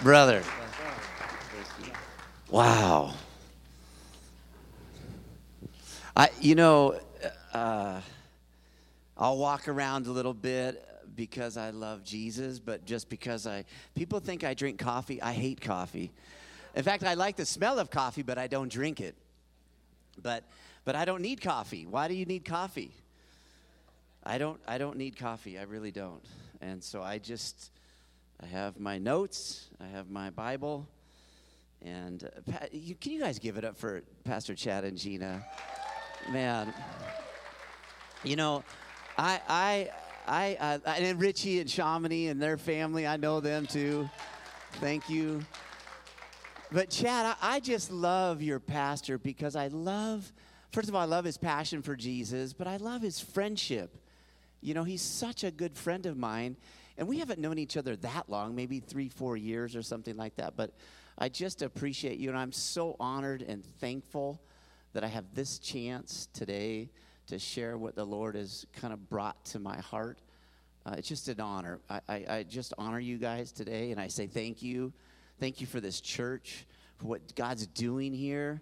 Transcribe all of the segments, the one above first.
brother. Wow. I'll walk around a little bit because I love Jesus, but just because people think I drink coffee. I hate coffee. In fact, I like the smell of coffee, but I don't drink it. But I don't need coffee. Why do you need coffee? I don't need coffee. I really don't. And so I have my notes. I have my Bible. And can you guys give it up for Pastor Chad and Gina? Man, I and Richie and Chamonix and their family, I know them too. Thank you. But Chad, I just love your pastor because first of all, I love his passion for Jesus, but I love his friendship. He's such a good friend of mine, and we haven't known each other that long, maybe 3-4 years or something like that, but I just appreciate you, and I'm so honored and thankful that I have this chance today to share what the Lord has kind of brought to my heart. It's just an honor. I just honor you guys today, and I say thank you. Thank you for this church, for what God's doing here.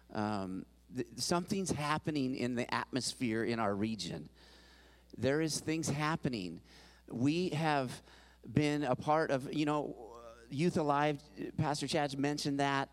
Something's happening in the atmosphere in our region. There is things happening. We have been a part of, Youth Alive. Pastor Chad's mentioned that.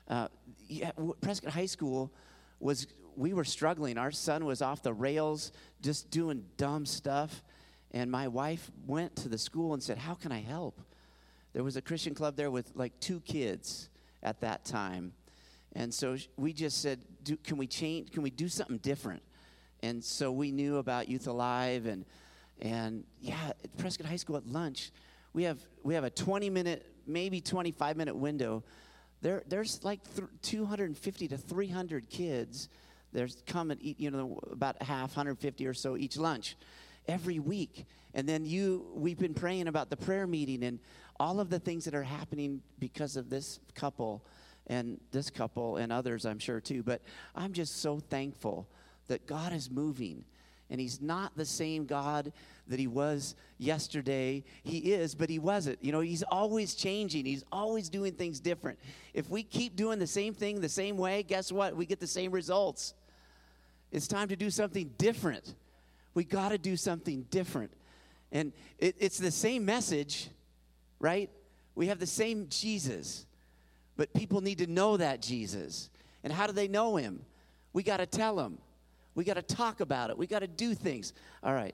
Prescott High School we were struggling. Our son was off the rails, just doing dumb stuff. And my wife went to the school and said, how can I help? There was a Christian club there with like 2 kids at that time. And so we just said, can we change? Can we do something different? And so we knew about Youth Alive. And at Prescott High School at lunch, we have a 20-minute, maybe 25-minute window. There's like 250 to 300 kids. There's come and eat, about half, 150 or so each lunch every week. And then we've been praying about the prayer meeting and all of the things that are happening because of this couple and others, I'm sure, too. But I'm just so thankful that God is moving. And he's not the same God that he was yesterday. He is, but he wasn't. He's always changing. He's always doing things different. If we keep doing the same thing the same way, guess what? We get the same results. It's time to do something different. We got to do something different. And it's the same message, right? We have the same Jesus. But people need to know that Jesus. And how do they know him? We got to tell them. We got to talk about it. We got to do things. All right.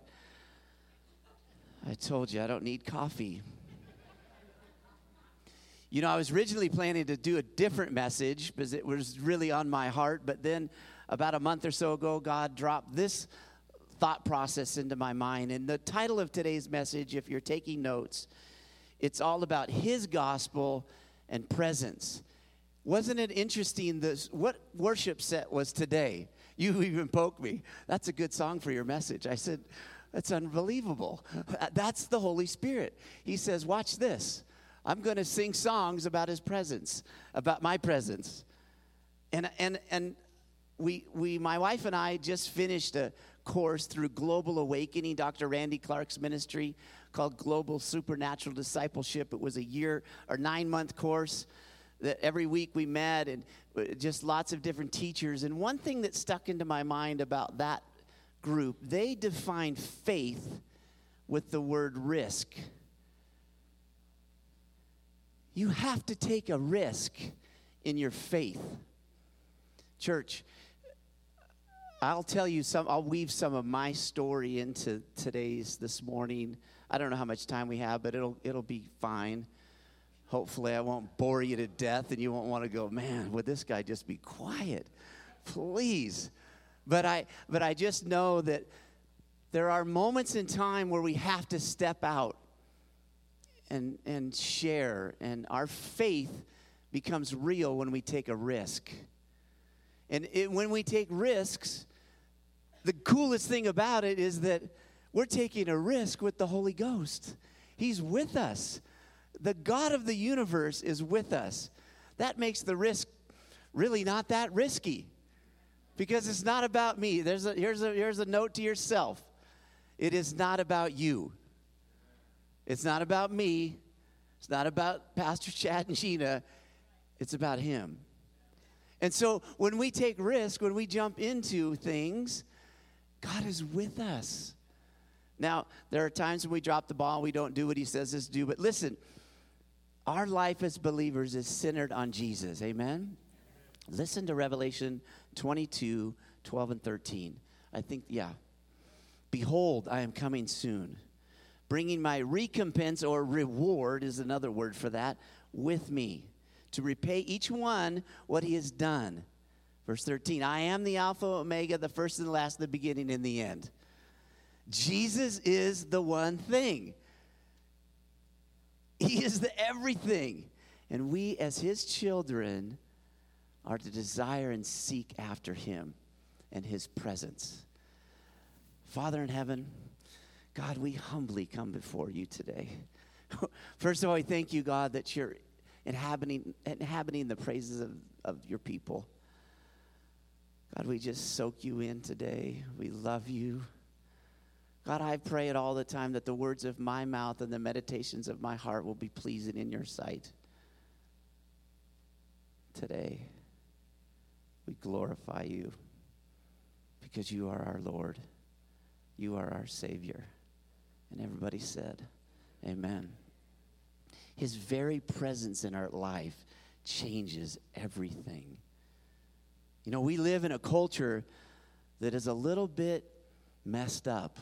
I told you I don't need coffee. I was originally planning to do a different message because it was really on my heart. But then about a month or so ago, God dropped this thought process into my mind. And the title of today's message, if you're taking notes, it's all about his gospel and presence. Wasn't it interesting what worship set was today? You even poked me. That's a good song for your message. I said, that's unbelievable. That's the Holy Spirit. He says, watch this. I'm going to sing songs about his presence, about my presence. And my wife and I just finished a course through Global Awakening, Dr. Randy Clark's ministry, called Global Supernatural Discipleship. It was a 9-month course that every week we met and just lots of different teachers. And one thing that stuck into my mind about that group, they defined faith with the word risk. You have to take a risk in your faith. Church, I'll weave some of my story into this morning. I don't know how much time we have, but it'll be fine. Hopefully I won't bore you to death and you won't want to go, man, would this guy just be quiet? Please. But I just know that there are moments in time where we have to step out and share. And our faith becomes real when we take a risk. And when we take risks, the coolest thing about it is that we're taking a risk with the Holy Ghost. He's with us. The God of the universe is with us. That makes the risk really not that risky because it's not about me. Here's a note to yourself. It is not about you. It's not about me. It's not about Pastor Chad and Sheena. It's about him. And so when we take risk, when we jump into things, God is with us. Now, there are times when we drop the ball, we don't do what he says us to do. But listen, our life as believers is centered on Jesus. Amen? Listen to Revelation 22, 12 and 13. Behold, I am coming soon, bringing my recompense or reward is another word for that, with me, to repay each one what he has done. Verse 13, I am the Alpha, Omega, the first and the last, the beginning and the end. Jesus is the one thing. He is the everything. And we as his children are to desire and seek after him and his presence. Father in heaven, God, we humbly come before you today. First of all, we thank you, God, that you're inhabiting the praises of your people. God, we just soak you in today. We love you. God, I pray it all the time that the words of my mouth and the meditations of my heart will be pleasing in your sight. Today, we glorify you because you are our Lord. You are our Savior. And everybody said, amen. His very presence in our life changes everything. You know, we live in a culture that is a little bit messed up.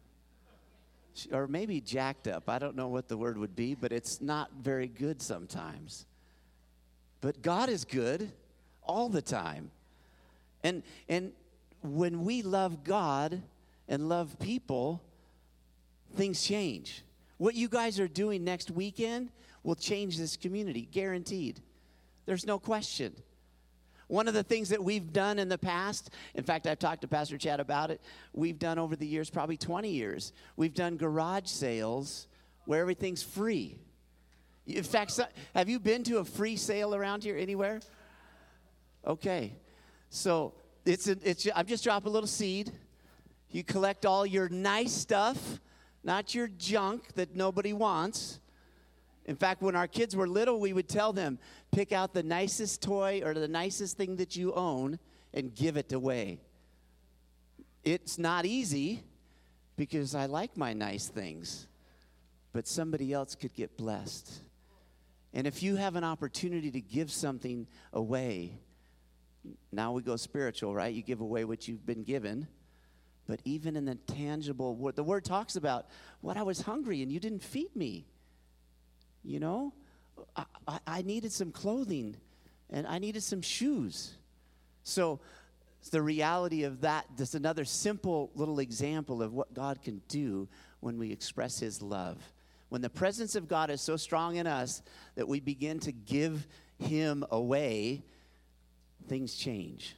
Or maybe jacked up. I don't know what the word would be, but it's not very good sometimes. But God is good all the time. And when we love God and love people, things change. What you guys are doing next weekend will change this community, guaranteed. There's no question. One of the things that we've done in the past, in fact, I've talked to Pastor Chad about it, we've done over the years, probably 20 years, we've done garage sales where everything's free. In fact, have you been to a free sale around here anywhere? Okay. So I'm just dropping a little seed. You collect all your nice stuff, not your junk that nobody wants. In fact, when our kids were little, we would tell them, pick out the nicest toy or the nicest thing that you own and give it away. It's not easy because I like my nice things, but somebody else could get blessed. And if you have an opportunity to give something away, now we go spiritual, right? You give away what you've been given. But even in the tangible, the word talks about, what I was hungry and you didn't feed me. You know, I needed some clothing and I needed some shoes. So the reality of that, just another simple little example of what God can do when we express his love. When the presence of God is so strong in us that we begin to give him away, things change.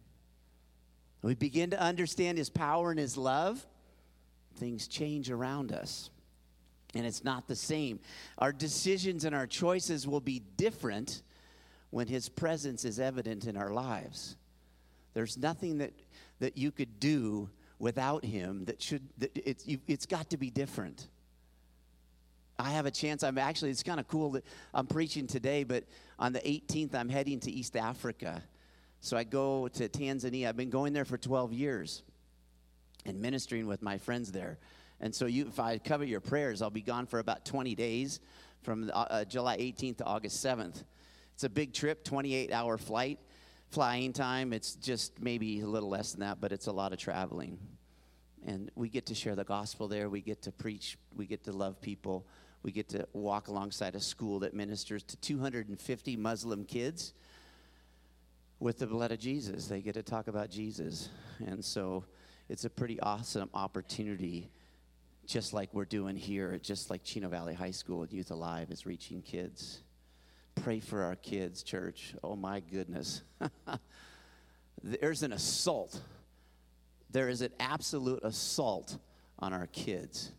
We begin to understand his power and his love, things change around us. And it's not the same. Our decisions and our choices will be different when his presence is evident in our lives. There's nothing that you could do without him it's got to be different. I have a chance. It's kind of cool that I'm preaching today, but on the 18th, I'm heading to East Africa. So I go to Tanzania. I've been going there for 12 years and ministering with my friends there. And so if I cover your prayers, I'll be gone for about 20 days from July 18th to August 7th. It's a big trip, 28-hour flying time. It's just maybe a little less than that, but it's a lot of traveling. And we get to share the gospel there. We get to preach. We get to love people. We get to walk alongside a school that ministers to 250 Muslim kids with the blood of Jesus. They get to talk about Jesus. And so it's a pretty awesome opportunity, just like we're doing here, just like Chino Valley High School and Youth Alive is reaching kids. Pray for our kids, church. Oh, my goodness. There's an assault. There is an absolute assault on our kids.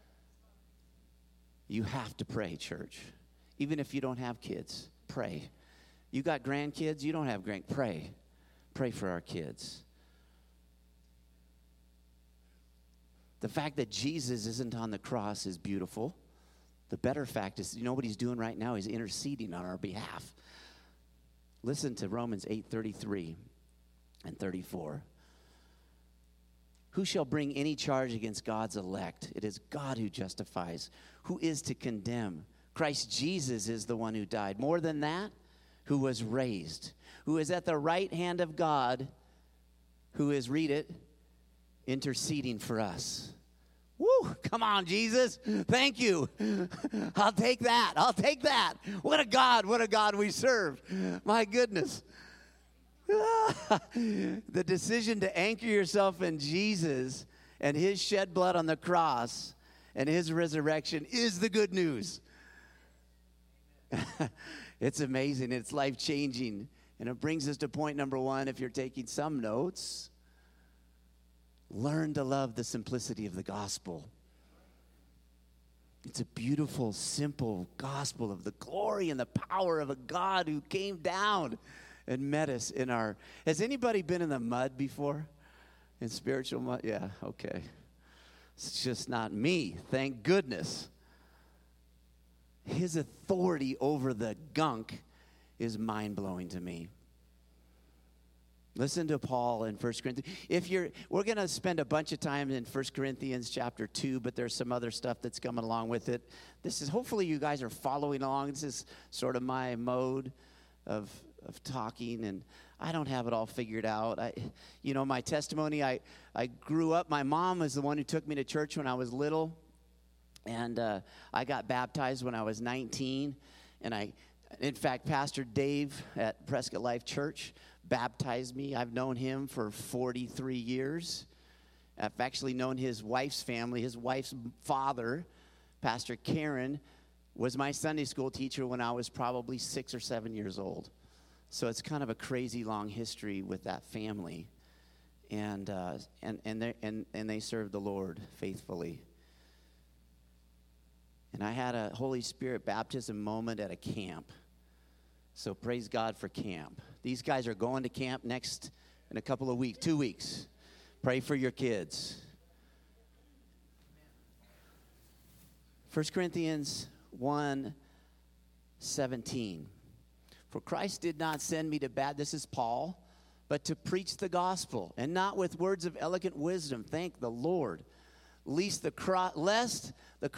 You have to pray, church. Even if you don't have kids, pray. You got grandkids, you don't have pray. Pray for our kids. The fact that Jesus isn't on the cross is beautiful. The better fact is, you know what he's doing right now? He's interceding on our behalf. Listen to Romans 8:33 and 34. Who shall bring any charge against God's elect? It is God who justifies. Who is to condemn? Christ Jesus is the one who died. More than that, who was raised, who is at the right hand of God, who is, read it, interceding for us. Woo! Come on, Jesus. Thank you. I'll take that. I'll take that. What a God we serve. My goodness. The decision to anchor yourself in Jesus and his shed blood on the cross and his resurrection is the good news. It's amazing. It's life-changing. And it brings us to point number 1, if you're taking some notes. Learn to love the simplicity of the gospel. It's a beautiful, simple gospel of the glory and the power of a God who came down and met us in our... Has anybody been in the mud before? In spiritual mud? Yeah, okay. It's just not me, thank goodness. His authority over the gunk is mind-blowing to me. Listen to Paul in 1 Corinthians. We're going to spend a bunch of time in 1 Corinthians chapter 2, but there's some other stuff that's coming along with it. This is, hopefully you guys are following along. This is sort of my mode of talking, and I don't have it all figured out. My testimony, I grew up, my mom was the one who took me to church when I was little, and I got baptized when I was 19, and in fact, Pastor Dave at Prescott Life Church baptized me. I've known him for 43 years. I've actually known his wife's family. His wife's father, Pastor Karen, was my Sunday school teacher when I was probably 6 or 7 years old. So it's kind of a crazy long history with that family, and they served the Lord faithfully. And I had a Holy Spirit baptism moment at a camp. So praise God for camp. These guys are going to camp next in a couple of weeks, 2 weeks. Pray for your kids. 1 Corinthians 1:17. For Christ did not send me to this is Paul, but to preach the gospel, and not with words of eloquent wisdom, thank the Lord, lest the cross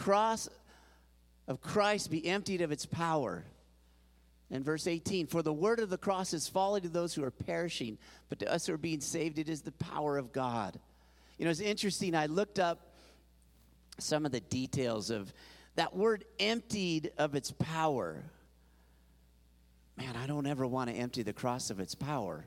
of Christ be emptied of its power. In verse 18, for the word of the cross is folly to those who are perishing, but to us who are being saved, it is the power of God. It's interesting. I looked up some of the details of that word, emptied of its power. Man, I don't ever want to empty the cross of its power.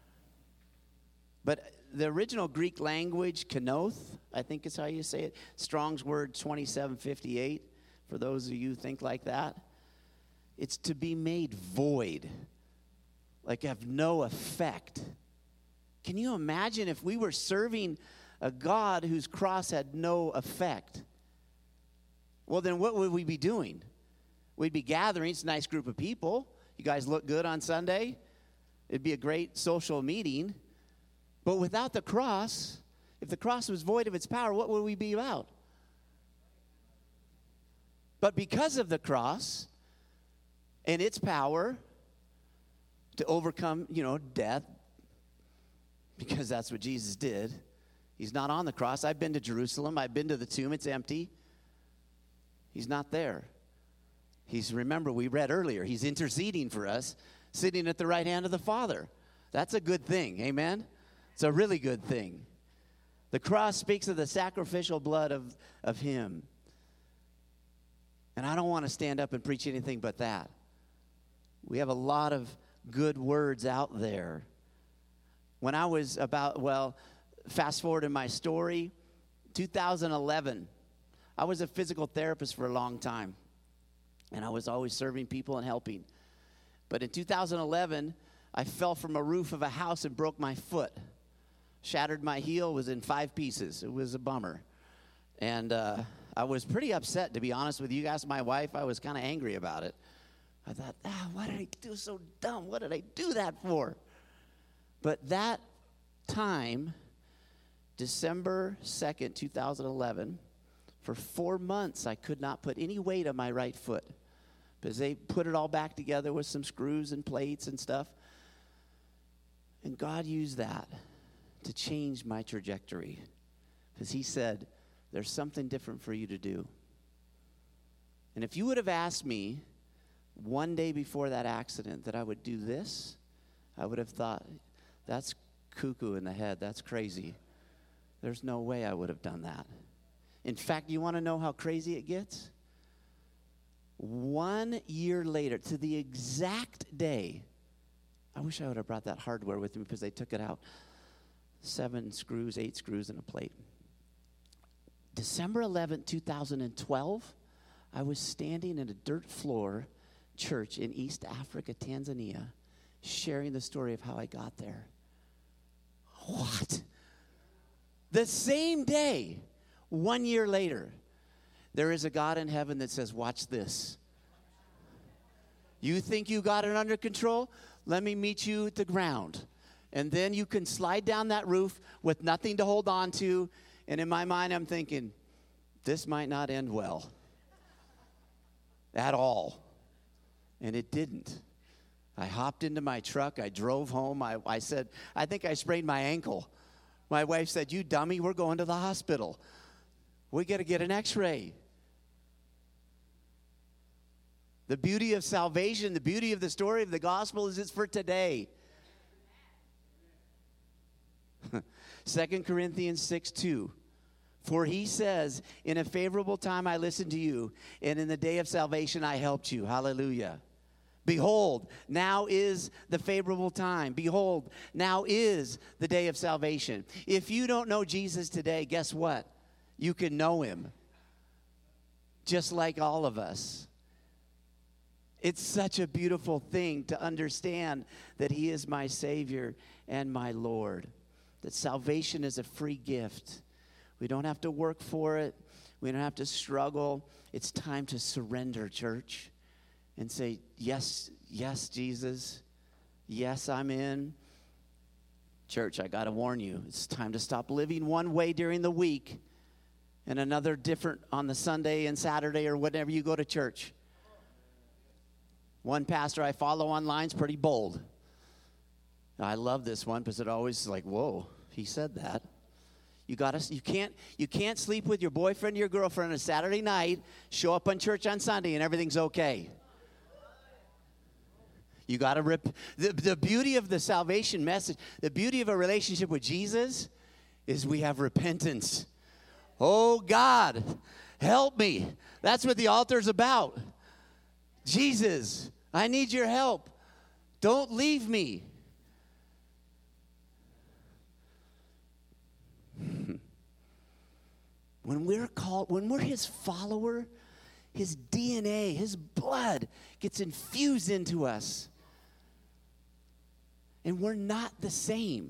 But the original Greek language, kenoth, I think is how you say it, Strong's word 2758, for those of you who think like that. It's to be made void, like have no effect. Can you imagine if we were serving a God whose cross had no effect? Well, then what would we be doing? We'd be gathering. It's a nice group of people. You guys look good on Sunday. It'd be a great social meeting. But without the cross, if the cross was void of its power, what would we be about? But because of the cross and its power to overcome, death, because that's what Jesus did. He's not on the cross. I've been to Jerusalem. I've been to the tomb. It's empty. He's not there. Remember, we read earlier, he's interceding for us, sitting at the right hand of the Father. That's a good thing. Amen? It's a really good thing. The cross speaks of the sacrificial blood of him. And I don't want to stand up and preach anything but that. We have a lot of good words out there. When I was fast forward in my story, 2011, I was a physical therapist for a long time. And I was always serving people and helping. But in 2011, I fell from a roof of a house and broke my foot. Shattered my heel, was in 5 pieces. It was a bummer. And I was pretty upset, to be honest with you. Ask my wife, I was kind of angry about it. I thought, why did I do so dumb? What did I do that for? But that time, December 2nd, 2011, For 4 months, I could not put any weight on my right foot because they put it all back together with some screws and plates and stuff. And God used that to change my trajectory because he said, there's something different for you to do. And if you would have asked me one day before that accident that I would do this, I would have thought, that's cuckoo in the head. That's crazy. There's no way I would have done that. In fact, you want to know how crazy it gets? 1 year later, to the exact day, I wish I would have brought that hardware with me because they took it out. 7 screws, 8 screws, and a plate. December 11th, 2012, I was standing in a dirt floor church in East Africa, Tanzania, sharing the story of how I got there. What? The same day, 1 year later, there is a God in heaven that says, watch this. You think you got it under control? Let me meet you at the ground. And then you can slide down that roof with nothing to hold on to. And in my mind, I'm thinking, this might not end well. At all. And it didn't. I hopped into my truck. I drove home. I said, I think I sprained my ankle. My wife said, you dummy, we're going to the hospital. We got to get an x-ray. The beauty of salvation, the beauty of the story of the gospel is it's for today. 2 Corinthians 6:2. For he says, in a favorable time I listened to you, and in the day of salvation I helped you. Hallelujah. Behold, now is the favorable time. Behold, now is the day of salvation. If you don't know Jesus today, guess what? You can know him. Just like all of us. It's such a beautiful thing to understand that he is my Savior and my Lord. That salvation is a free gift. We don't have to work for it. We don't have to struggle. It's time to surrender, church, and say, yes, yes, Jesus. Yes, I'm in. Church, I got to warn you, it's time to stop living one way during the week and another different on the Sunday and Saturday or whenever you go to church. One pastor I follow online is pretty bold. I love this one because it always is like, whoa, he said that. You can't sleep with your boyfriend or your girlfriend on a Saturday night, show up on church on Sunday, and everything's okay. You got to the beauty of the salvation message, the beauty of a relationship with Jesus is we have repentance. Oh God, help me. That's what the altar's about. Jesus, I need your help. Don't leave me. When we're his follower, his DNA, his blood gets infused into us. And we're not the same.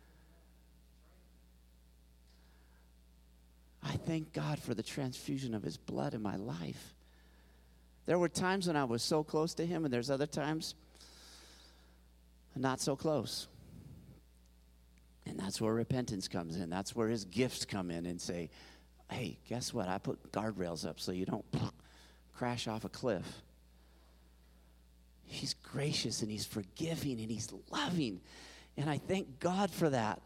I thank God for the transfusion of his blood in my life. There were times when I was so close to him, and there's other times not so close. And that's where repentance comes in. That's where his gifts come in and say, hey, guess what? I put guardrails up so you don't crash off a cliff. He's gracious and he's forgiving and he's loving. And I thank God for that.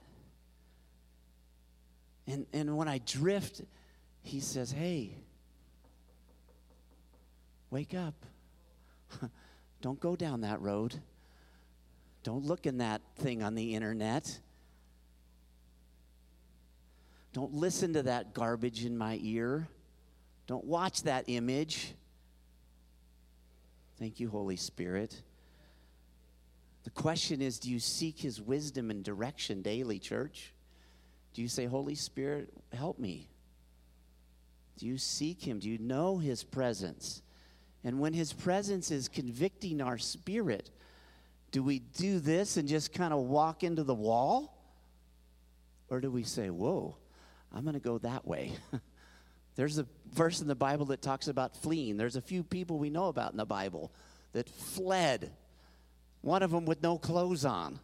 And when I drift, he says, hey, wake up. Don't go down that road. Don't look in that thing on the internet. Don't listen to that garbage in my ear. Don't watch that image. Thank you, Holy Spirit. The question is, do you seek his wisdom and direction daily, church? Do you say, Holy Spirit, help me? Do you seek him? Do you know his presence? And when his presence is convicting our spirit, do we do this and just kind of walk into the wall? Or do we say, whoa, I'm going to go that way? There's a verse in the Bible that talks about fleeing. There's a few people we know about in the Bible that fled. One of them with no clothes on.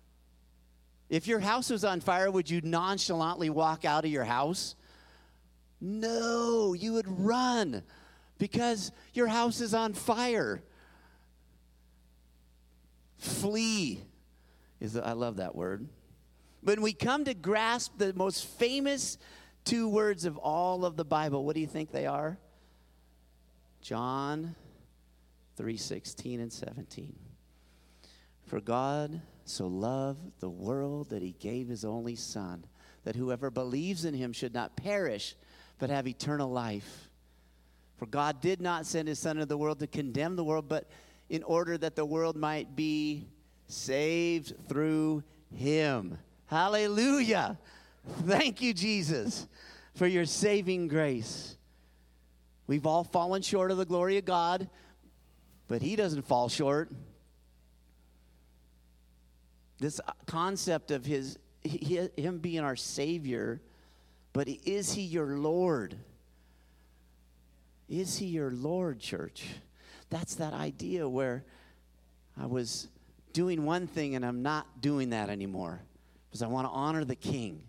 If your house was on fire, would you nonchalantly walk out of your house? No, you would run because your house is on fire. Flee I love that word. When we come to grasp the most famous two words of all of the Bible, what do you think they are? John 3:16 and 17. For God so loved the world that he gave his only Son, that whoever believes in him should not perish, but have eternal life. For God did not send his Son into the world to condemn the world, but in order that the world might be saved through him. Hallelujah. Thank you, Jesus, for your saving grace. We've all fallen short of the glory of God, but he doesn't fall short. This concept of him being our Savior, but is he your Lord? Is he your Lord, church? That's that idea where I was doing one thing and I'm not doing that anymore because I want to honor the King.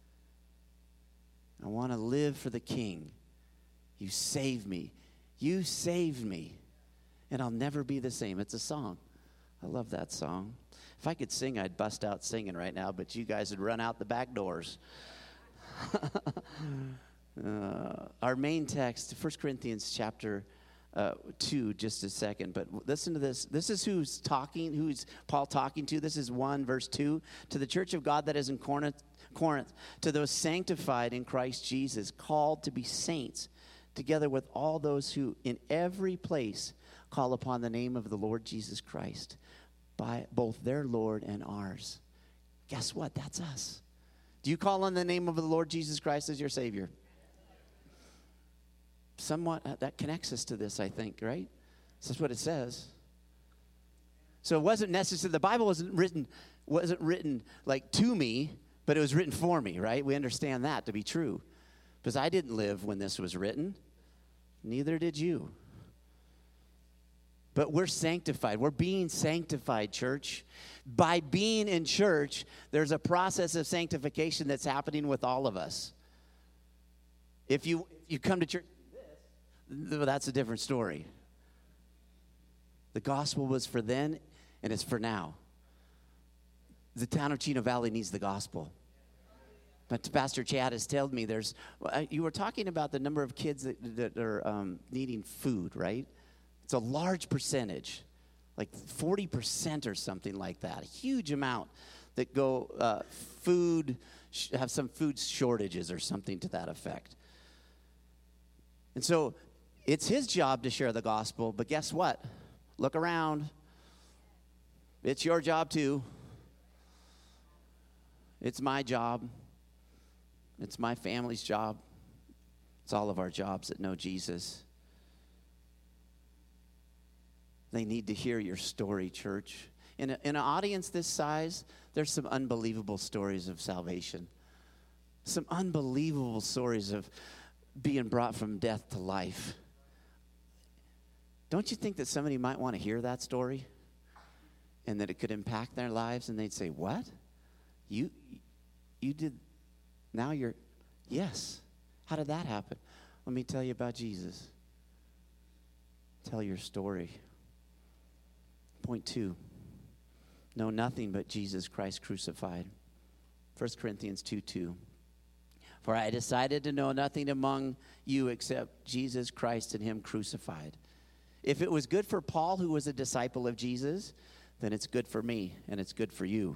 I want to live for the King. You saved me. You saved me. And I'll never be the same. It's a song. I love that song. If I could sing, I'd bust out singing right now, but you guys would run out the back doors. Our main text, 1 Corinthians chapter 2, just a second. But listen to this. This is who's talking, who's Paul talking to. This is 1, verse 2. To the church of God that is in Corinth, to those sanctified in Christ Jesus, called to be saints, together with all those who in every place call upon the name of the Lord Jesus Christ, by both their Lord and ours. Guess what? That's us. Do you call on the name of the Lord Jesus Christ as your Savior? Somewhat, that connects us to this, I think, right? That's what it says. So it wasn't necessary. The Bible wasn't written like to me, but it was written for me, right? We understand that to be true. Because I didn't live when this was written. Neither did you. But we're sanctified. We're being sanctified, church. By being in church, there's a process of sanctification that's happening with all of us. If you come to church, that's a different story. The gospel was for then, and it's for now. The town of Chino Valley needs the gospel. But Pastor Chad has told me you were talking about the number of kids that are needing food, right? It's a large percentage, like 40% or something like that. A huge amount that go have some food shortages or something to that effect. And so it's his job to share the gospel, but guess what? Look around. It's your job too. It's my job. It's my family's job. It's all of our jobs that know Jesus. They need to hear your story, church. In an audience this size, there's some unbelievable stories of salvation. Some unbelievable stories of being brought from death to life. Don't you think that somebody might want to hear that story? And that it could impact their lives? And they'd say, what? You did, now you're, yes. How did that happen? Let me tell you about Jesus. Tell your story. Point 2, know nothing but Jesus Christ crucified. 1 Corinthians 2:2. For I decided to know nothing among you except Jesus Christ and him crucified. If it was good for Paul, who was a disciple of Jesus, then it's good for me and it's good for you.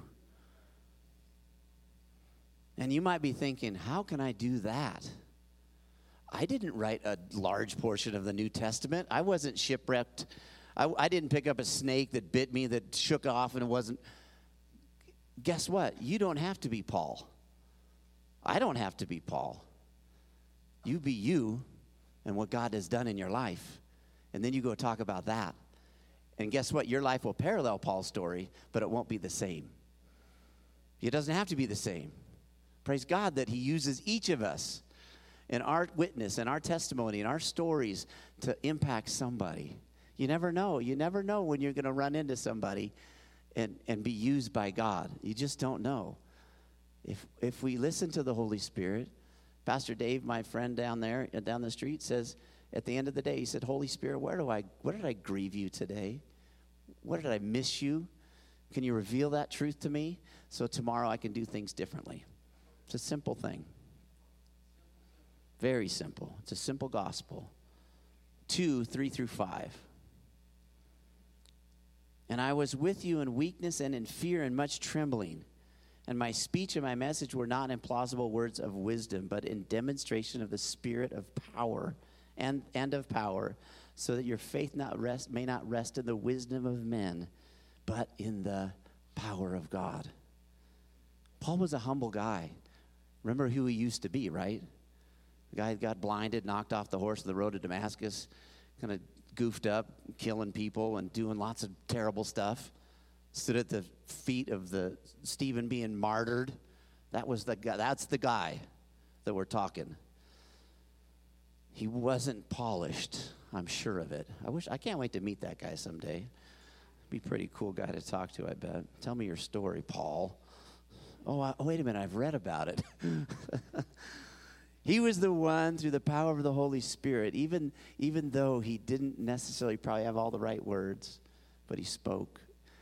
And you might be thinking, how can I do that? I didn't write a large portion of the New Testament. I wasn't shipwrecked. I didn't pick up a snake that bit me, that shook off, and it wasn't. Guess what? You don't have to be Paul. I don't have to be Paul. You be you and what God has done in your life. And then you go talk about that. And guess what? Your life will parallel Paul's story, but it won't be the same. It doesn't have to be the same. Praise God that he uses each of us and our witness and our testimony and our stories to impact somebody. You never know. You never know when you're going to run into somebody and be used by God. You just don't know. If we listen to the Holy Spirit Pastor Dave, my friend down there, down the street, says at the end of the day, he said, Holy Spirit, what did I grieve you today? What did I miss you? Can you reveal that truth to me so tomorrow I can do things differently? It's a simple thing. Very simple. It's a simple gospel. 2, 3 through 5. And I was with you in weakness and in fear and much trembling. And my speech and my message were not in plausible words of wisdom, but in demonstration of the Spirit of power and of power, so that your faith may not rest in the wisdom of men, but in the power of God. Paul was a humble guy. Remember who he used to be, right? The guy got blinded, knocked off the horse of the road to Damascus, kind of goofed up, killing people and doing lots of terrible stuff. Stood at the feet of the Stephen being martyred. That's the guy that we're talking. He wasn't polished, I'm sure of it. I can't wait to meet that guy someday. Be a pretty cool guy to talk to, I bet. Tell me your story, Paul. Wait a minute, I've read about it. He was the one, through the power of the Holy Spirit, even though he didn't necessarily probably have all the right words, but he spoke.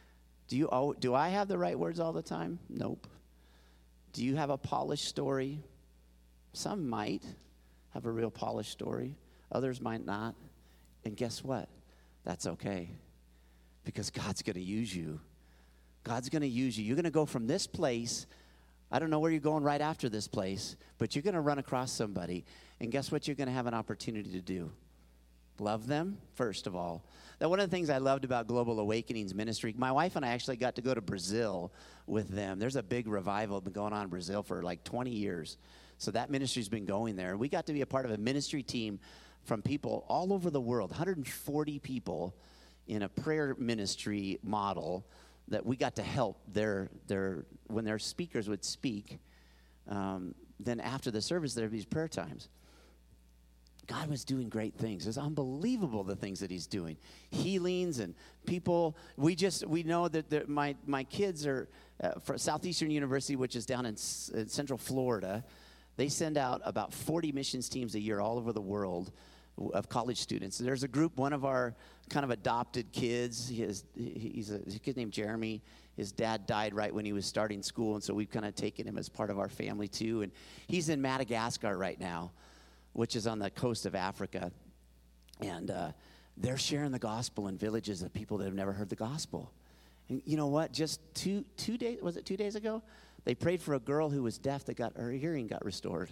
Do I have the right words all the time? Nope. Do you have a polished story? Some might have a real polished story. Others might not. And guess what? That's okay. Because God's going to use you. God's going to use you. You're going to go from this place. I don't know where you're going right after this place, but you're going to run across somebody. And guess what you're going to have an opportunity to do? Love them, first of all. Now, one of the things I loved about Global Awakenings ministry, my wife and I actually got to go to Brazil with them. There's a big revival been going on in Brazil for like 20 years. So that ministry's been going there. And we got to be a part of a ministry team from people all over the world, 140 people in a prayer ministry model that we got to help when their speakers would speak. Then after the service, there'd be these prayer times. God was doing great things. It's unbelievable the things that he's doing. Healings and people. We know that my kids are from Southeastern University, which is down in Central Florida. They send out about 40 missions teams a year all over the world of college students. There's a group, one of our kind of adopted kids, he's a kid named Jeremy. His dad died right when he was starting school, and so we've kind of taken him as part of our family too. And he's in Madagascar right now, which is on the coast of Africa. And they're sharing the gospel in villages of people that have never heard the gospel. And you know what? Just two days ago? They prayed for a girl who was deaf that her hearing got restored.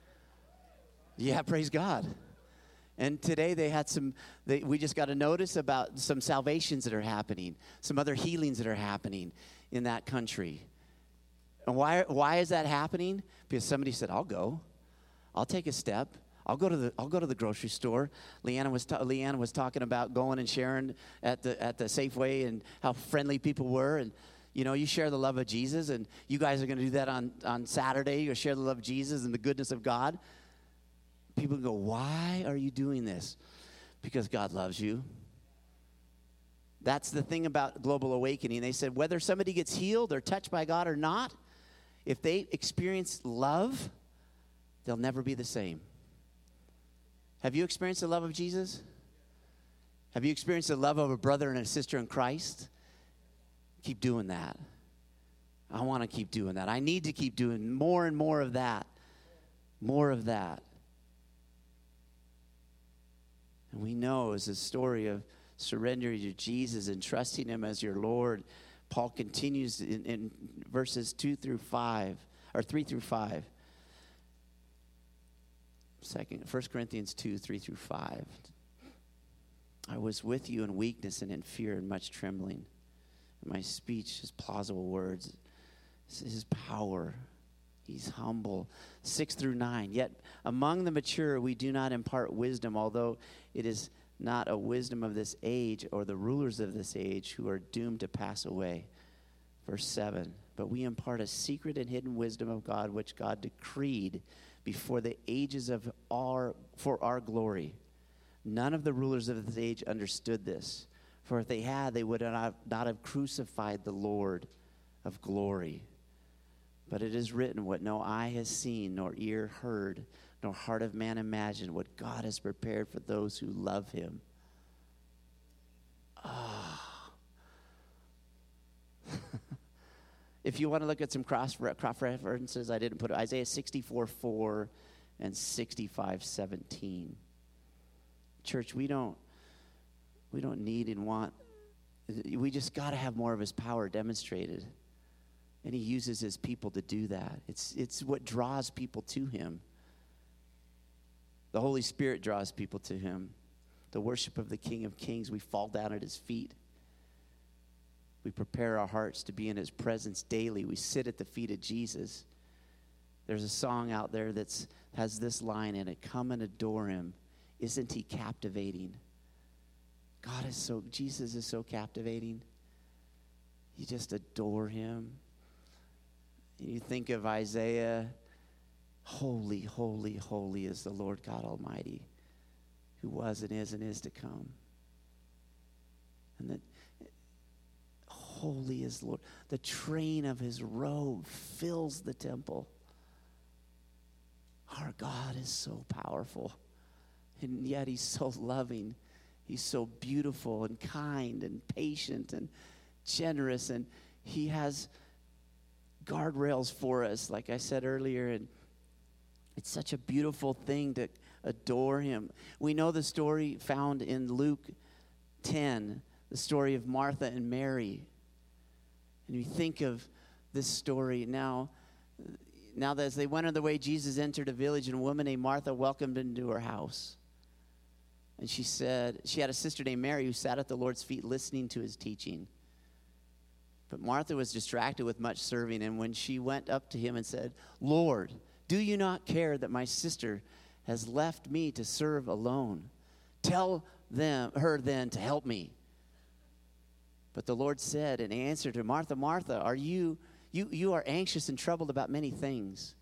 Yeah, praise God. And today they had we just got a notice about some salvations that are happening, some other healings that are happening in that country. And why is that happening? Because somebody said, I'll go. I'll take a step. I'll go to the grocery store. Leanna was talking about going and sharing at the Safeway and how friendly people were. And you share the love of Jesus, and you guys are going to do that on Saturday. You'll share the love of Jesus and the goodness of God. People go, why are you doing this? Because God loves you. That's the thing about Global Awakening. They said whether somebody gets healed or touched by God or not, if they experience love, they'll never be the same. Have you experienced the love of Jesus? Have you experienced the love of a brother and a sister in Christ? Keep doing that. I want to keep doing that. I need to keep doing more and more of that. More of that. And we know it's a story of surrendering to Jesus and trusting him as your Lord. Paul continues in verses 3 through 5. 1 Corinthians 2, 3 through 5. I was with you in weakness and in fear and much trembling. My speech is plausible words. This is his power. He's humble. 6 through 9. Yet among the mature we do not impart wisdom, although it is not a wisdom of this age or the rulers of this age who are doomed to pass away. Verse 7. But we impart a secret and hidden wisdom of God, which God decreed before the ages for our glory. None of the rulers of this age understood this. For if they had, they would not have crucified the Lord of glory. But it is written, what no eye has seen, nor ear heard, nor heart of man imagined, what God has prepared for those who love him. If you want to look at some cross references, I didn't put it. Isaiah 64:4 and 65:17. Church, we don't need and want. We just got to have more of his power demonstrated. And he uses his people to do that. It's what draws people to him. The Holy Spirit draws people to him. The worship of the King of Kings, we fall down at his feet. We prepare our hearts to be in his presence daily. We sit at the feet of Jesus. There's a song out there that has this line in it, come and adore him. Isn't he captivating? Jesus is so captivating. You just adore him. You think of Isaiah, holy, holy, holy is the Lord God Almighty, who was and is to come. And that holy is the Lord. The train of his robe fills the temple. Our God is so powerful, and yet he's so loving. He's so beautiful and kind and patient and generous, and he has guardrails for us, like I said earlier, and it's such a beautiful thing to adore him. We know the story found in Luke 10, the story of Martha and Mary. And you think of this story now that as they went on their way, Jesus entered a village, and a woman named Martha welcomed him into her house. And she said, she had a sister named Mary who sat at the Lord's feet listening to his teaching. But Martha was distracted with much serving, and when she went up to him and said, Lord, do you not care that my sister has left me to serve alone? Tell her then to help me. But the Lord said and answered her, Martha, Martha, are you are anxious and troubled about many things.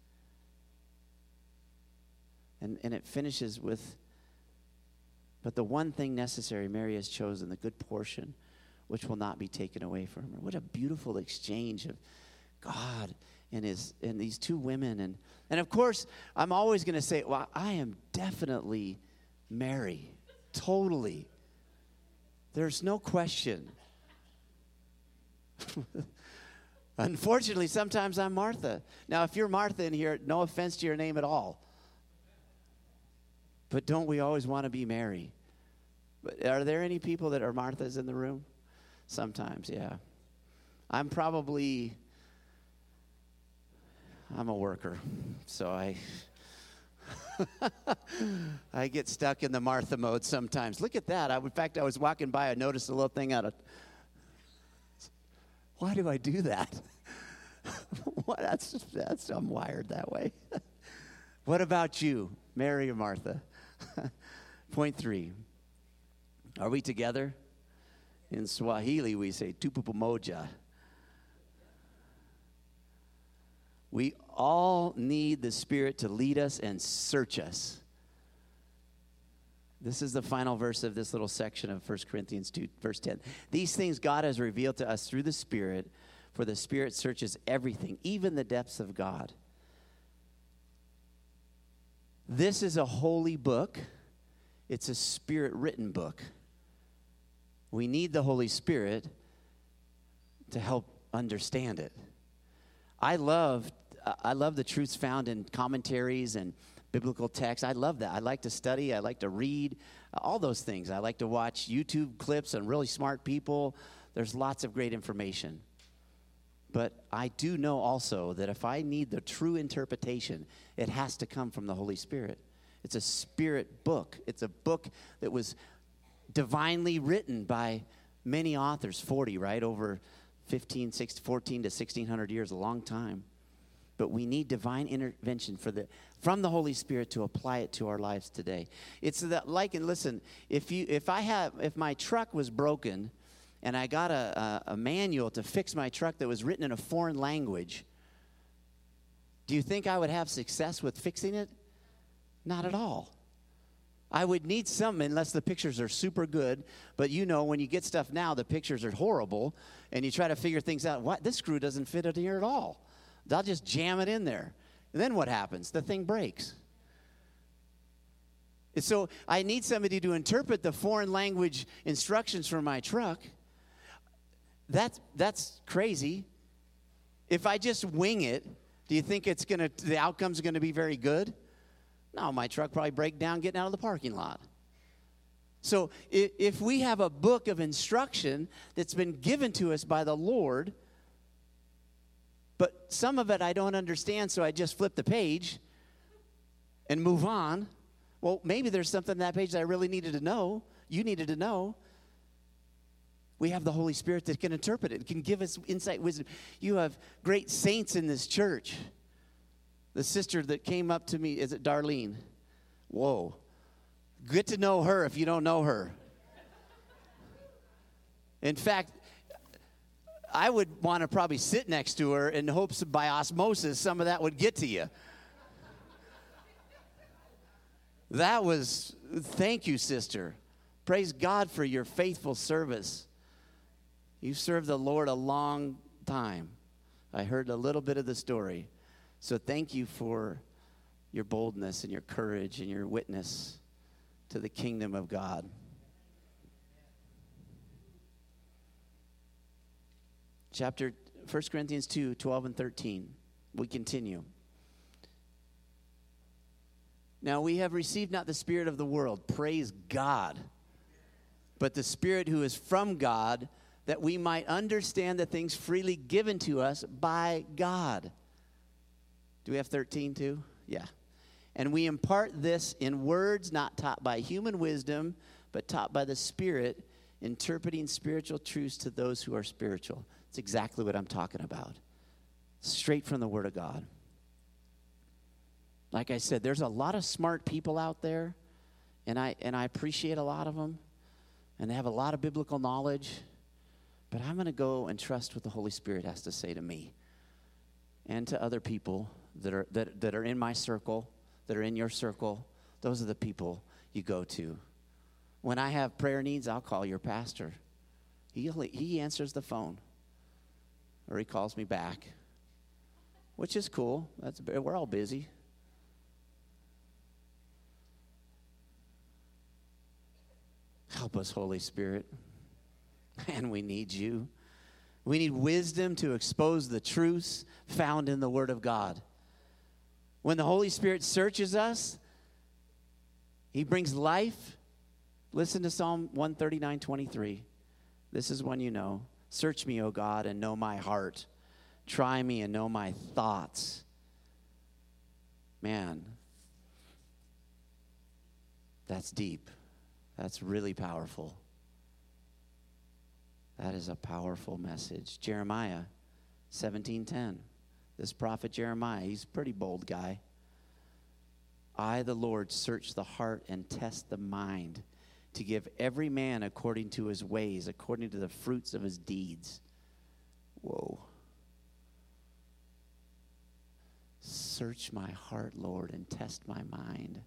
And it finishes with, but the one thing necessary Mary has chosen, the good portion, which will not be taken away from her. What a beautiful exchange of God and these two women. And of course, I'm always going to say, well, I am definitely Mary. Totally. There's no question. Unfortunately, sometimes I'm Martha. Now, if you're Martha in here, no offense to your name at all. But don't we always want to be Mary? But are there any people that are Marthas in the room? Sometimes, yeah. I'm a worker, so I get stuck in the Martha mode sometimes. Look at that. In fact, I was walking by, I noticed a little thing out of, why do I do that? I'm wired that way. What about you, Mary or Martha? Point 3. Are we together? In Swahili, we say, tupu pamoja. We all need the Spirit to lead us and search us. This is the final verse of this little section of 1 Corinthians 2, verse 10. These things God has revealed to us through the Spirit, for the Spirit searches everything, even the depths of God. This is a holy book. It's a Spirit-written book. We need the Holy Spirit to help understand it. I love the truths found in commentaries and biblical texts. I love that. I like to study. I like to read. All those things. I like to watch YouTube clips on really smart people. There's lots of great information. But I do know also that if I need the true interpretation, it has to come from the Holy Spirit. It's a Spirit book. It's a book that was divinely written by many authors, 40, right? Over 14 to 1,600 years, a long time. But we need divine intervention from the Holy Spirit to apply it to our lives today. It's that, like, and listen, if my truck was broken and I got a manual to fix my truck that was written in a foreign language, do you think I would have success with fixing it? Not at all. I would need some, unless the pictures are super good. But when you get stuff now, the pictures are horrible, and you try to figure things out. What? This screw doesn't fit in here at all. They'll just jam it in there. And then what happens? The thing breaks. And so I need somebody to interpret the foreign language instructions for my truck. That's crazy. If I just wing it, do you think the outcome's going to be very good? No, my truck probably break down getting out of the parking lot. So if we have a book of instruction that's been given to us by the Lord, but some of it I don't understand, so I just flip the page and move on. Well, maybe there's something in that page that I really needed to know. You needed to know. We have the Holy Spirit that can interpret it, can give us insight, wisdom. You have great saints in this church. The sister that came up to me, is it Darlene? Whoa. Get to know her if you don't know her. In fact, I would want to probably sit next to her in hopes by osmosis some of that would get to you. Thank you, sister. Praise God for your faithful service. You've served the Lord a long time. I heard a little bit of the story. So thank you for your boldness and your courage and your witness to the kingdom of God. Chapter 1 Corinthians 2, 12 and 13. We continue. Now we have received not the spirit of the world, praise God, but the Spirit who is from God, that we might understand the things freely given to us by God. Do we have 13 too? Yeah. And we impart this in words not taught by human wisdom, but taught by the Spirit, interpreting spiritual truths to those who are spiritual. It's exactly what I'm talking about. Straight from the Word of God. Like I said, there's a lot of smart people out there, and I appreciate a lot of them, and they have a lot of biblical knowledge, but I'm going to go and trust what the Holy Spirit has to say to me and to other people that are in my circle, that are in your circle. Those are the people you go to. When I have prayer needs, I'll call your pastor. He answers the phone, or he calls me back, which is cool. We're all busy. Help us, Holy Spirit. Man, we need you. We need wisdom to expose the truths found in the Word of God. When the Holy Spirit searches us, He brings life. Listen to Psalm 139:23. This is one you know. Search me, O God, and know my heart. Try me and know my thoughts. Man, that's deep. That's really powerful. That is a powerful message. Jeremiah 17:10. This prophet Jeremiah, he's a pretty bold guy. I, the Lord, search the heart and test the mind to give every man according to his ways, according to the fruits of his deeds. Whoa. Search my heart, Lord, and test my mind.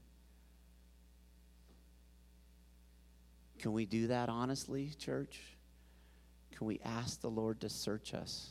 Can we do that honestly, church? Can we ask the Lord to search us?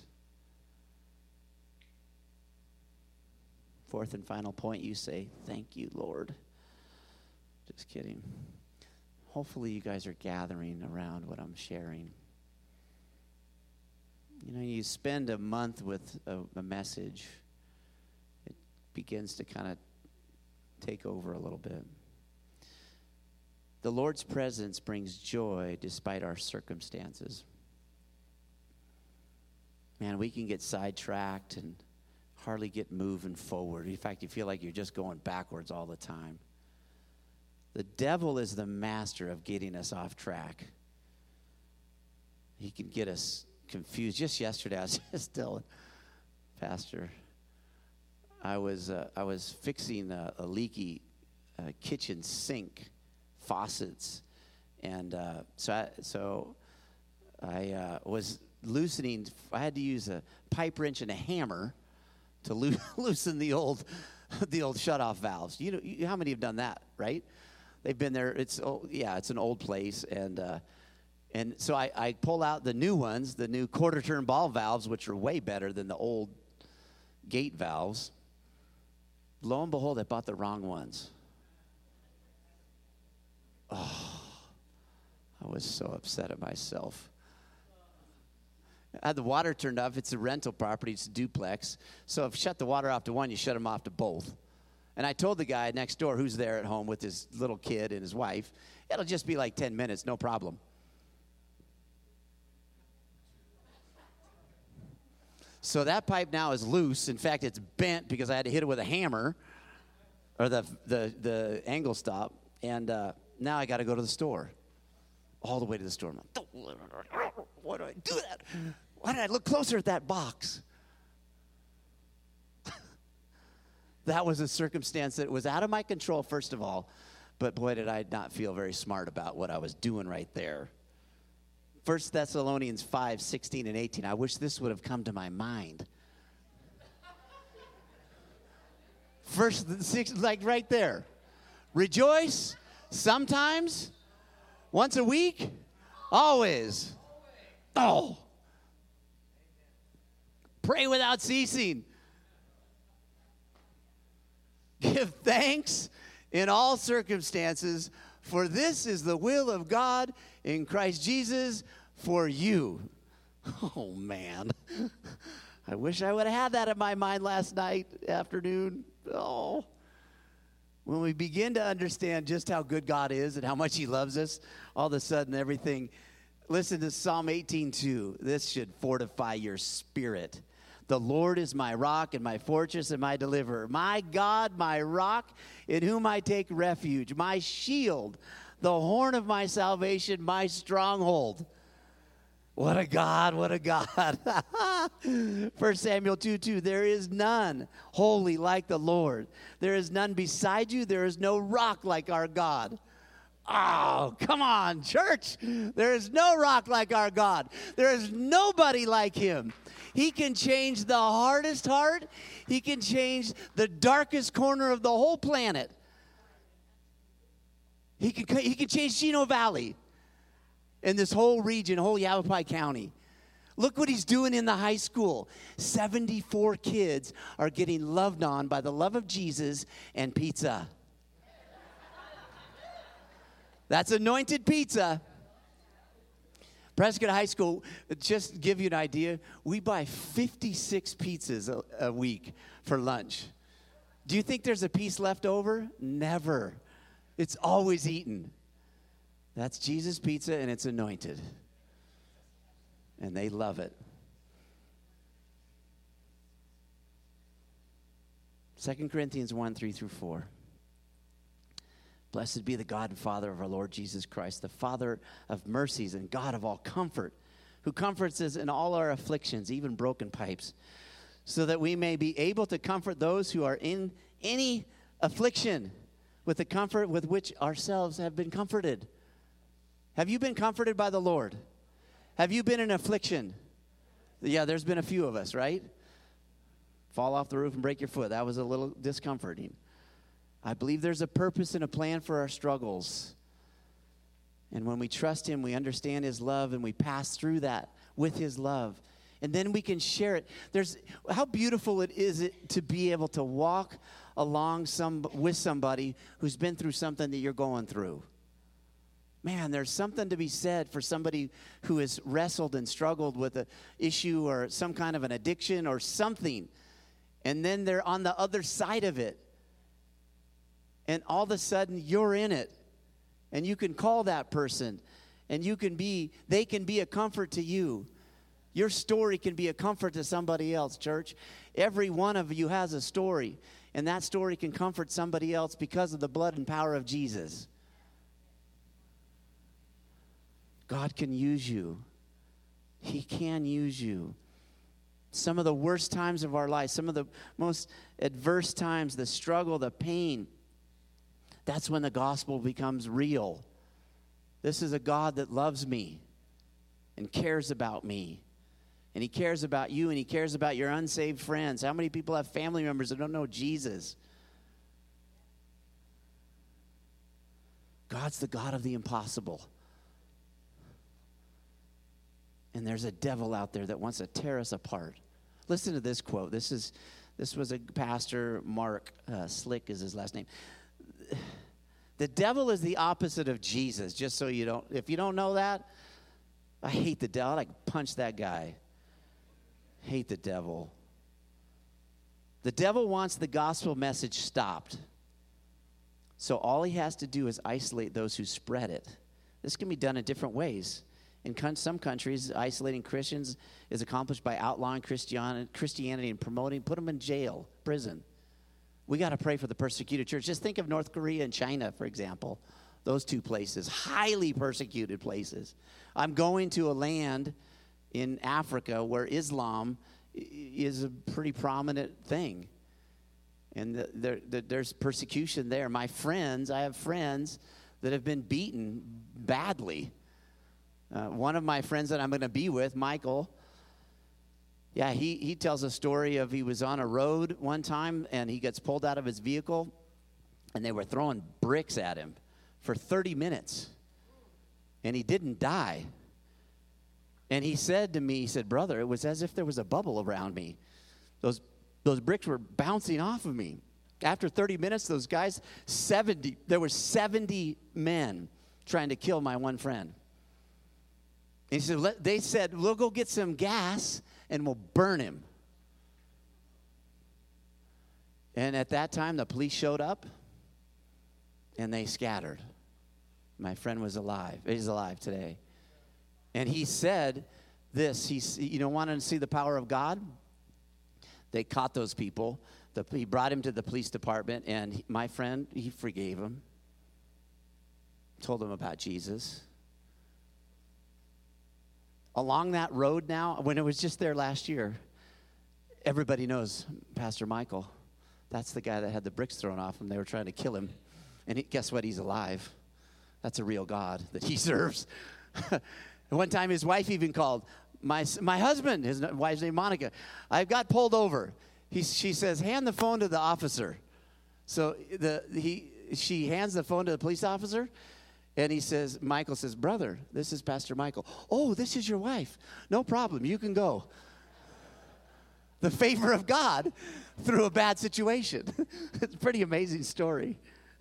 Fourth and final point, you say, thank you, Lord. Just kidding. Hopefully you guys are gathering around what I'm sharing. You know, you spend a month with a message, it begins to kind of take over a little bit. The Lord's presence brings joy despite our circumstances. Man, we can get sidetracked and hardly get moving forward. In fact, you feel like you're just going backwards all the time. The devil is the master of getting us off track. He can get us confused. Just yesterday, I was just telling Pastor, I was fixing a leaky kitchen sink faucets, and so I was loosening. I had to use a pipe wrench and a hammer to loosen the old shutoff valves. You know how many have done that, right? They've been there. It's an old place, and so I pull out the new ones, the new quarter turn ball valves, which are way better than the old gate valves. Lo and behold, I bought the wrong ones. Oh, I was so upset at myself. I had the water turned off. It's a rental property. It's a duplex. So if you shut the water off to one, you shut them off to both. And I told the guy next door who's there at home with his little kid and his wife, it'll just be like 10 minutes, no problem. So that pipe now is loose. In fact, it's bent because I had to hit it with a hammer or the angle stop. And now I got to go to the store. All the way to the store. Why do I do that? Why did I look closer at that box? That was a circumstance that was out of my control, first of all. But boy, did I not feel very smart about what I was doing right there. 1 Thessalonians 5, 16 and 18. I wish this would have come to my mind. First, six, like right there. Rejoice sometimes, once a week, always. Oh. Pray without ceasing. Give thanks in all circumstances, for this is the will of God in Christ Jesus for you. Oh, man. I wish I would have had that in my mind last night, afternoon. Oh. When we begin to understand just how good God is and how much he loves us, all of a sudden everything. Listen to Psalm 18:2. This should fortify your spirit. The Lord is my rock and my fortress and my deliverer. My God, my rock, in whom I take refuge. My shield, the horn of my salvation, my stronghold. What a God, what a God. 1 Samuel 2:2, there is none holy like the Lord. There is none beside you. There is no rock like our God. Oh, come on, church. There is no rock like our God. There is nobody like him. He can change the hardest heart. He can change the darkest corner of the whole planet. He can change Chino Valley and this whole region, whole Yavapai County. Look what he's doing in the high school. 74 kids are getting loved on by the love of Jesus and pizza. That's anointed pizza. Prescott High School, just to give you an idea, we buy 56 pizzas a week for lunch. Do you think there's a piece left over? Never. It's always eaten. That's Jesus Pizza, and it's anointed. And they love it. 2 Corinthians 1, 3 through 4. Blessed be the God and Father of our Lord Jesus Christ, the Father of mercies and God of all comfort, who comforts us in all our afflictions, even broken pipes, so that we may be able to comfort those who are in any affliction with the comfort with which ourselves have been comforted. Have you been comforted by the Lord? Have you been in affliction? Yeah, there's been a few of us, right? Fall off the roof and break your foot. That was a little discomforting. I believe there's a purpose and a plan for our struggles. And when we trust him, we understand his love, and we pass through that with his love. And then we can share it. How beautiful it is to be able to walk along with somebody who's been through something that you're going through. Man, there's something to be said for somebody who has wrestled and struggled with an issue or some kind of an addiction or something. And then they're on the other side of it. And all of a sudden, you're in it. And you can call that person. And they can be a comfort to you. Your story can be a comfort to somebody else, church. Every one of you has a story. And that story can comfort somebody else because of the blood and power of Jesus. God can use you. He can use you. Some of the worst times of our life, some of the most adverse times, the struggle, the pain, that's when the gospel becomes real. This is a God that loves me and cares about me. And he cares about you, and he cares about your unsaved friends. How many people have family members that don't know Jesus? God's the God of the impossible. And there's a devil out there that wants to tear us apart. Listen to this quote. This is This was a pastor, Mark Slick is his last name. The devil is the opposite of Jesus, just so you don't, if you don't know that, I hate the devil. I like punch that guy. Hate the devil. The devil wants the gospel message stopped. So all he has to do is isolate those who spread it. This can be done in different ways. In some countries, isolating Christians is accomplished by outlawing Christianity and promoting, put them in jail, prison. We got to pray for the persecuted church. Just think of North Korea and China, for example. Those two places, highly persecuted places. I'm going to a land in Africa where Islam is a pretty prominent thing. And there's persecution there. I have friends that have been beaten badly. One of my friends that I'm going to be with, Michael, he tells a story of he was on a road one time and he gets pulled out of his vehicle and they were throwing bricks at him for 30 minutes. And he didn't die. And he said to me, he said, brother, it was as if there was a bubble around me. Those bricks were bouncing off of me. After 30 minutes, those guys, there were 70 men trying to kill my one friend. And he said, they said, we'll go get some gas and we'll burn him. And at that time, the police showed up and they scattered. My friend was alive. He's alive today. And he said this, wanting to see the power of God? They caught those people. He brought him to the police department, and my friend, he forgave him. Told him about Jesus. Along that road now, when it was just there last year, everybody knows Pastor Michael. That's the guy that had the bricks thrown off him. They were trying to kill him. And guess what? He's alive. That's a real God that he serves. One time his wife even called. My husband, his wife's name Monica, I got pulled over. She says, hand the phone to the officer. So she hands the phone to the police officer, and Michael says, brother, this is Pastor Michael. Oh, this is your wife. No problem, you can go. The favor of God through a bad situation. It's a pretty amazing story.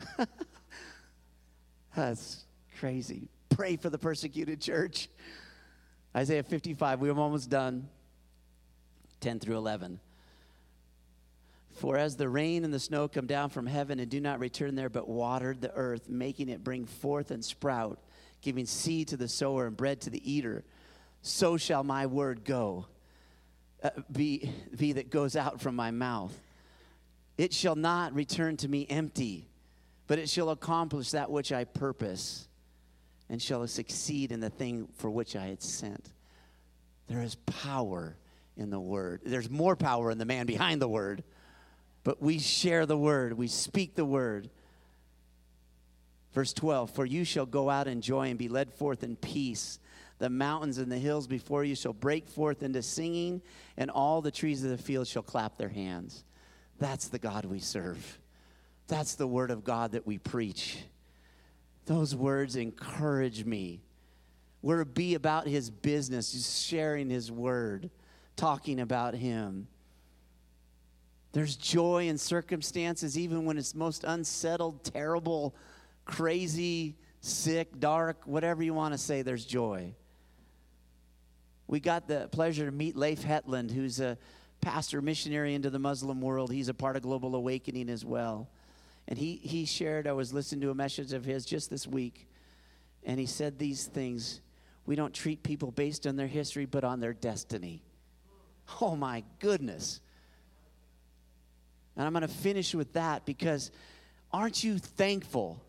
That's crazy. Pray for the persecuted church. Isaiah 55, we're almost done. 10 through 11. For as the rain and the snow come down from heaven and do not return there, but water the earth, making it bring forth and sprout, giving seed to the sower and bread to the eater, so shall my word be that goes out from my mouth. It shall not return to me empty, but it shall accomplish that which I purpose, and shall succeed in the thing for which I had sent. There is power in the word. There's more power in the man behind the word. But we share the word. We speak the word. Verse 12, for you shall go out in joy and be led forth in peace. The mountains and the hills before you shall break forth into singing, and all the trees of the field shall clap their hands. That's the God we serve. That's the word of God that we preach. Those words encourage me. We're to be about his business, just sharing his word, talking about him. There's joy in circumstances, even when it's most unsettled, terrible, crazy, sick, dark, whatever you want to say, there's joy. We got the pleasure to meet Leif Hetland, who's a pastor missionary into the Muslim world. He's a part of Global Awakening as well. And he shared, I was listening to a message of his just this week, and he said these things. We don't treat people based on their history, but on their destiny. Oh, my goodness. And I'm going to finish with that because aren't you thankful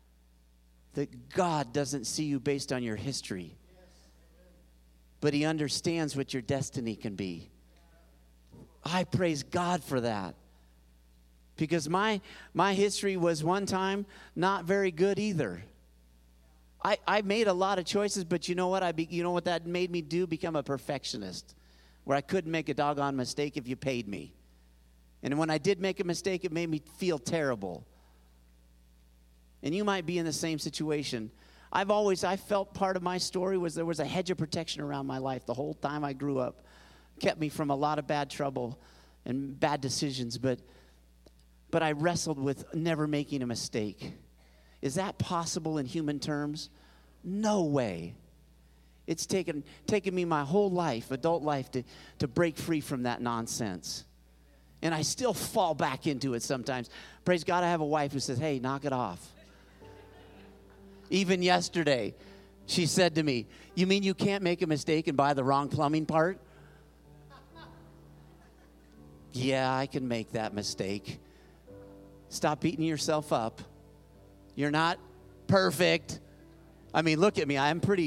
that God doesn't see you based on your history, but he understands what your destiny can be? I praise God for that. Because my history was one time not very good either. I made a lot of choices, but you know what? You know what that made me do? Become a perfectionist, where I couldn't make a doggone mistake if you paid me. And when I did make a mistake, it made me feel terrible. And you might be in the same situation. I felt part of my story was there was a hedge of protection around my life the whole time I grew up. Kept me from a lot of bad trouble. and bad decisions, but I wrestled with never making a mistake. Is that possible in human terms? No way. It's taken me my whole life, adult life, to break free from that nonsense. And I still fall back into it sometimes. Praise God, I have a wife who says, hey, knock it off. Even yesterday, she said to me, you mean you can't make a mistake and buy the wrong plumbing part? Yeah, I can make that mistake. Stop beating yourself up. You're not perfect. I mean, look at me.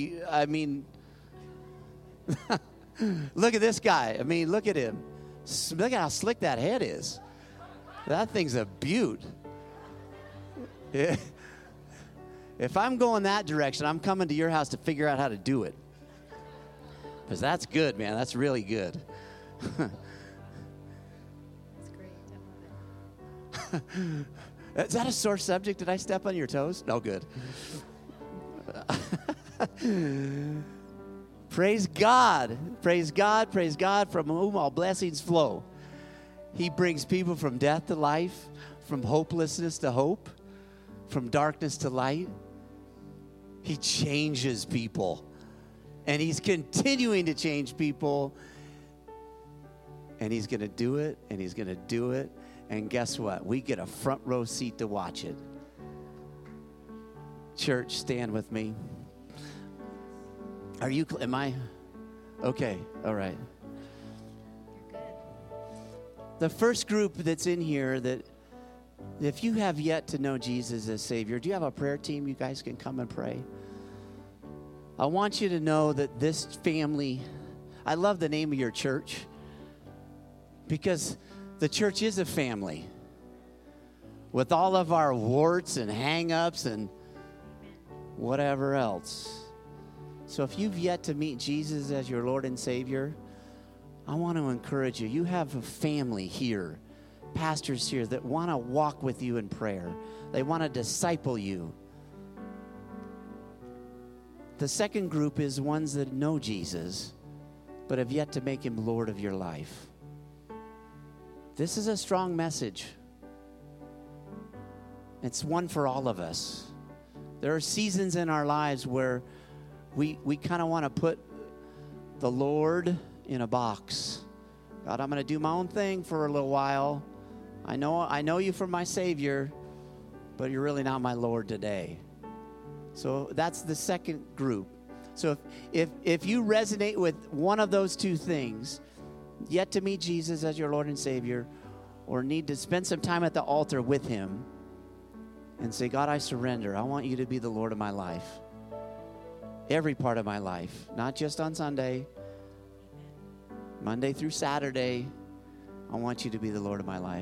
Look at this guy. I mean, look at him. Look at how slick that head is. That thing's a beaut. If I'm going that direction, I'm coming to your house to figure out how to do it. Because that's good, man. That's really good. That's great. I love it. Is that a sore subject? Did I step on your toes? No, good. Praise God. Praise God. Praise God, from whom all blessings flow. He brings people from death to life, from hopelessness to hope, from darkness to light. He changes people. And he's continuing to change people. And he's going to do it, and he's going to do it. And guess what? We get a front row seat to watch it. Church, stand with me. Am I? Okay, all right. You're good. The first group that's in here, that if you have yet to know Jesus as Savior, do you have a prayer team? You guys can come and pray. I want you to know that this family, I love the name of your church, because the church is a family with all of our warts and hang-ups and whatever else. So if you've yet to meet Jesus as your Lord and Savior, I want to encourage you. You have a family here, pastors here that want to walk with you in prayer. They want to disciple you. The second group is ones that know Jesus, but have yet to make him Lord of your life. This is a strong message. It's one for all of us. There are seasons in our lives where we kind of want to put the Lord in a box. God, I'm going to do my own thing for a little while. I know you for my Savior, but you're really not my Lord today. So that's the second group. So if you resonate with one of those two things, yet to meet Jesus as your Lord and Savior, or need to spend some time at the altar with him and say, God, I surrender. I want you to be the Lord of my life. Every part of my life, not just on Sunday, Monday through Saturday. I want you to be the Lord of my life.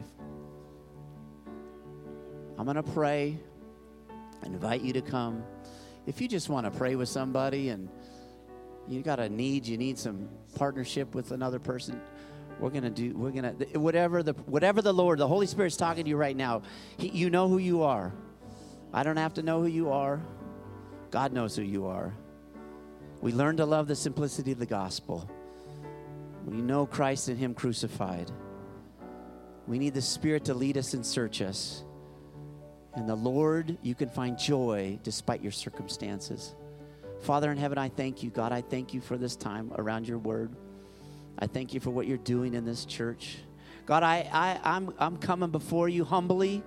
I'm going to pray. I invite you to come. If you just want to pray with somebody and you got a need, you need some partnership with another person, whatever the Lord, the Holy Spirit's talking to you right now. You know who you are. I don't have to know who you are. God knows who you are. We learn to love the simplicity of the gospel. We know Christ and him crucified. We need the Spirit to lead us and search us. And the Lord, you can find joy despite your circumstances. Father in heaven, I thank you. God, I thank you for this time around your word. I thank you for what you're doing in this church. God, I'm coming before you humbly,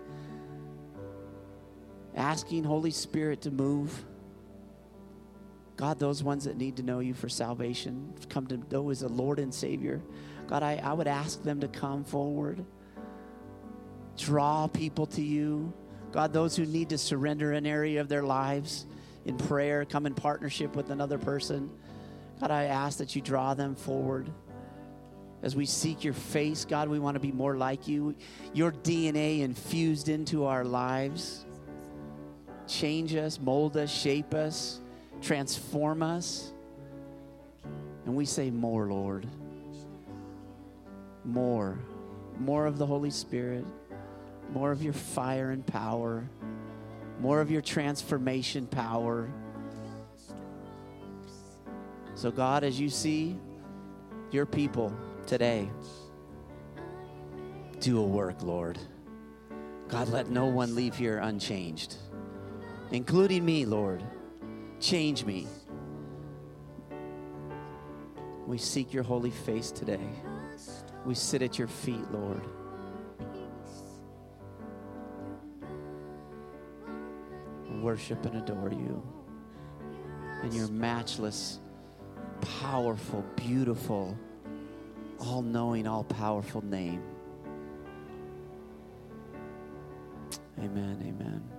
asking Holy Spirit to move. God, those ones that need to know you for salvation, come to know as a Lord and Savior. God, I would ask them to come forward. Draw people to you. God, those who need to surrender an area of their lives in prayer, come in partnership with another person. God, I ask that you draw them forward. As we seek your face, God, we want to be more like you. Your DNA infused into our lives. Change us, mold us, shape us, transform us. And we say more, Lord. More of the Holy Spirit. More of your fire and power. More of your transformation power. So God, as you see your people today, do a work, Lord. God, let no one leave here unchanged, including me, Lord. Change me. We seek your holy face today. We sit at your feet, Lord. Worship and adore you in your matchless, powerful, beautiful, all-knowing, all-powerful name. Amen, amen.